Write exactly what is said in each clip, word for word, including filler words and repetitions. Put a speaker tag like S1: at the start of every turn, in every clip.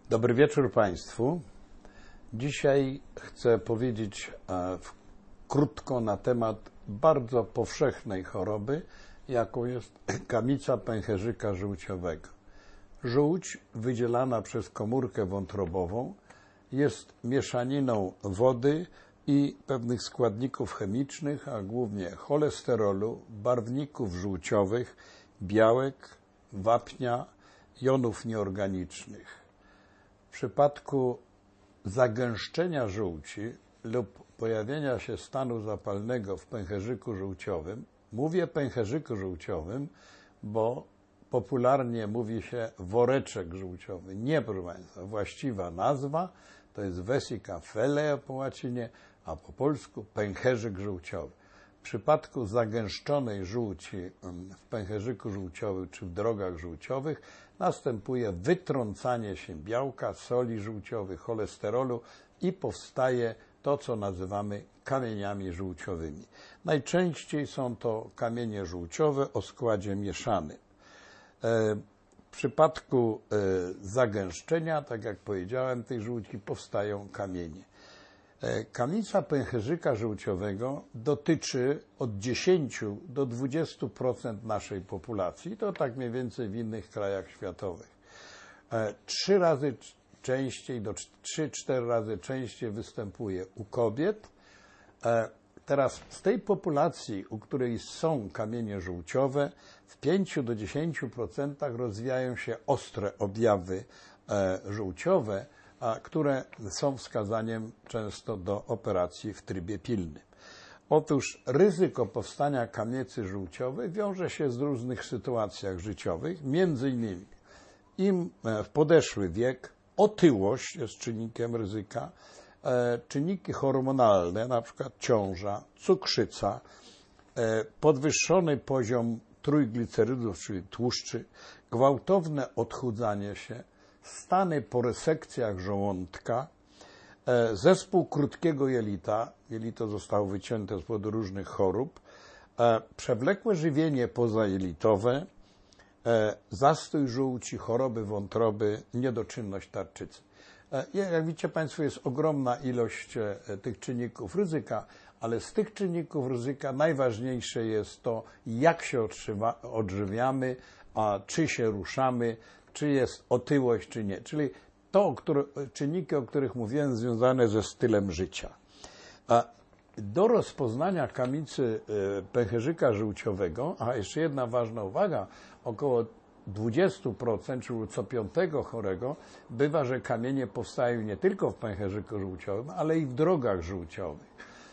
S1: Dobry wieczór Państwu. Dzisiaj chcę powiedzieć e, w, krótko na temat bardzo powszechnej choroby, jaką jest kamica pęcherzyka żółciowego. Żółć wydzielana przez komórkę wątrobową jest mieszaniną wody i pewnych składników chemicznych, a głównie cholesterolu, barwników żółciowych, białek, wapnia, jonów nieorganicznych. W przypadku zagęszczenia żółci lub pojawienia się stanu zapalnego w pęcherzyku żółciowym, mówię pęcherzyku żółciowym, bo popularnie mówi się woreczek żółciowy. Nie, proszę Państwa, właściwa nazwa to jest vesica felea po łacinie, a po polsku pęcherzyk żółciowy. W przypadku zagęszczonej żółci w pęcherzyku żółciowym czy w drogach żółciowych następuje wytrącanie się białka, soli żółciowych, cholesterolu i powstaje to, co nazywamy kamieniami żółciowymi. Najczęściej są to kamienie żółciowe o składzie mieszanym. W przypadku zagęszczenia, tak jak powiedziałem, tej żółci powstają kamienie. Kamica pęcherzyka żółciowego dotyczy od dziesięciu do dwudziestu procent naszej populacji. To tak mniej więcej w innych krajach światowych. Trzy razy częściej, do trzy cztery razy częściej występuje u kobiet. Teraz z tej populacji, u której są kamienie żółciowe, w pięciu do dziesięciu procent rozwijają się ostre objawy żółciowe, a które są wskazaniem często do operacji w trybie pilnym. Otóż ryzyko powstania kamicy żółciowej wiąże się z różnych sytuacjach życiowych, między innymi im w podeszły wiek, otyłość jest czynnikiem ryzyka, czynniki hormonalne, na przykład ciąża, cukrzyca, podwyższony poziom trójglicerydów, czyli tłuszczy, gwałtowne odchudzanie się, stany po resekcjach żołądka, zespół krótkiego jelita, jelito zostało wycięte z powodu różnych chorób, przewlekłe żywienie pozajelitowe, zastój żółci, choroby wątroby, niedoczynność tarczycy. Jak widzicie Państwo, jest ogromna ilość tych czynników ryzyka, ale z tych czynników ryzyka najważniejsze jest to, jak się odżywiamy, a czy się ruszamy, czy jest otyłość, czy nie. Czyli to, które, czynniki, o których mówiłem, związane ze stylem życia. A do rozpoznania kamicy pęcherzyka żółciowego, a jeszcze jedna ważna uwaga, około dwadzieścia procent, czyli co piątego chorego, bywa, że kamienie powstają nie tylko w pęcherzyku żółciowym, ale i w drogach żółciowych.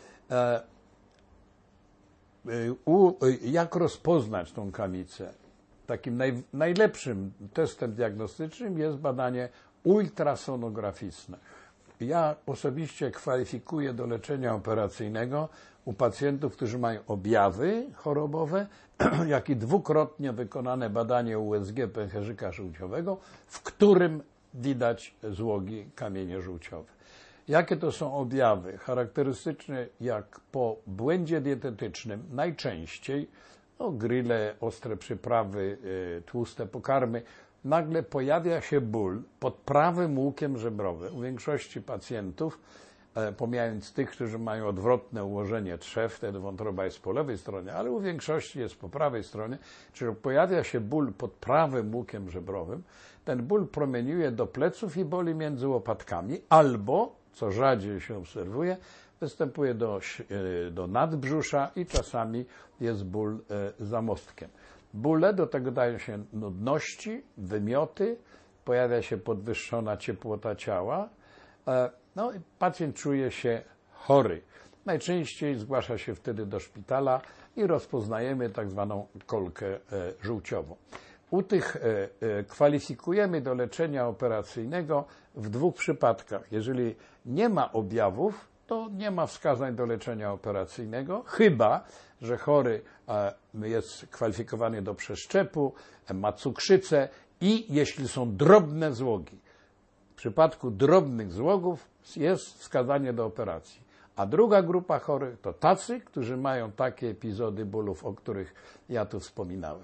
S1: U, jak rozpoznać tą kamicę? Takim naj, najlepszym testem diagnostycznym jest badanie ultrasonograficzne. Ja osobiście kwalifikuję do leczenia operacyjnego u pacjentów, którzy mają objawy chorobowe, jak i dwukrotnie wykonane badanie U S G pęcherzyka żółciowego, w którym widać złogi kamienie żółciowe. Jakie to są objawy? Charakterystyczne jak po błędzie dietetycznym najczęściej no, grille, ostre przyprawy, tłuste pokarmy, nagle pojawia się ból pod prawym łukiem żebrowym. U większości pacjentów, pomijając tych, którzy mają odwrotne ułożenie trzew, wtedy wątroba jest po lewej stronie, ale u większości jest po prawej stronie, czyli pojawia się ból pod prawym łukiem żebrowym. Ten ból promieniuje do pleców i boli między łopatkami, albo, co rzadziej się obserwuje, występuje do, do nadbrzusza i czasami jest ból za mostkiem. Bóle, do tego dają się nudności, wymioty, pojawia się podwyższona ciepłota ciała, no i pacjent czuje się chory. Najczęściej zgłasza się wtedy do szpitala i rozpoznajemy tak zwaną kolkę żółciową. U tych kwalifikujemy do leczenia operacyjnego w dwóch przypadkach. Jeżeli nie ma objawów, to nie ma wskazań do leczenia operacyjnego, chyba że chory jest kwalifikowany do przeszczepu, ma cukrzycę i jeśli są drobne złogi. W przypadku drobnych złogów jest wskazanie do operacji. A druga grupa chorych to tacy, którzy mają takie epizody bólów, o których ja tu wspominałem.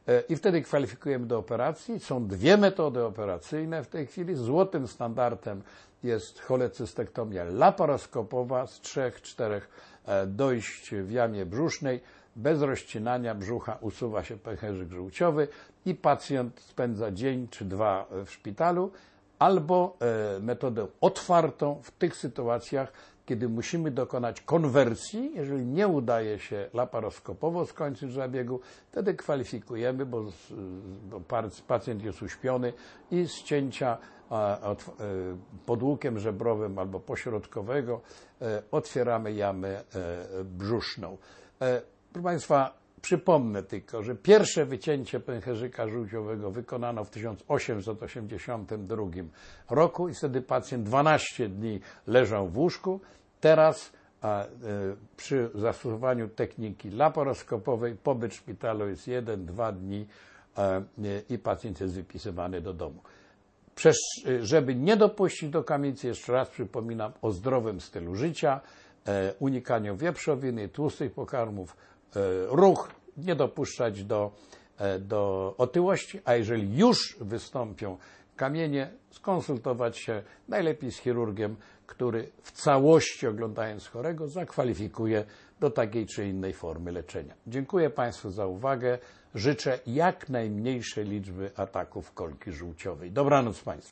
S1: i wtedy kwalifikujemy do operacji. Są dwie metody operacyjne w tej chwili. Złotym standardem jest cholecystektomia laparoskopowa z trzech, czterech dojść w jamie brzusznej. Bez rozcinania brzucha usuwa się pęcherzyk żółciowy i pacjent spędza dzień czy dwa w szpitalu, albo metodę otwartą w tych sytuacjach, kiedy musimy dokonać konwersji. Jeżeli nie udaje się laparoskopowo skończyć zabiegu, wtedy kwalifikujemy, bo, bo pacjent jest uśpiony, i z cięcia podłukiem żebrowym albo pośrodkowego otwieramy jamę brzuszną. Proszę Państwa, przypomnę tylko, że pierwsze wycięcie pęcherzyka żółciowego wykonano w tysiąc osiemset osiemdziesiątym drugim roku i wtedy pacjent dwanaście dni leżał w łóżku. Teraz a, y, przy zastosowaniu techniki laparoskopowej pobyt w szpitalu jest jeden do dwóch dni a, y, i pacjent jest wypisywany do domu. Przecież, żeby nie dopuścić do kamicy, jeszcze raz przypominam o zdrowym stylu życia, e, unikaniu wieprzowiny, tłustych pokarmów, e, ruch, nie dopuszczać do, e, do otyłości, a jeżeli już wystąpią kamienie, skonsultować się najlepiej z chirurgiem, który w całości, oglądając chorego, zakwalifikuje do takiej czy innej formy leczenia. Dziękuję Państwu za uwagę. Życzę jak najmniejszej liczby ataków kolki żółciowej. Dobranoc Państwu.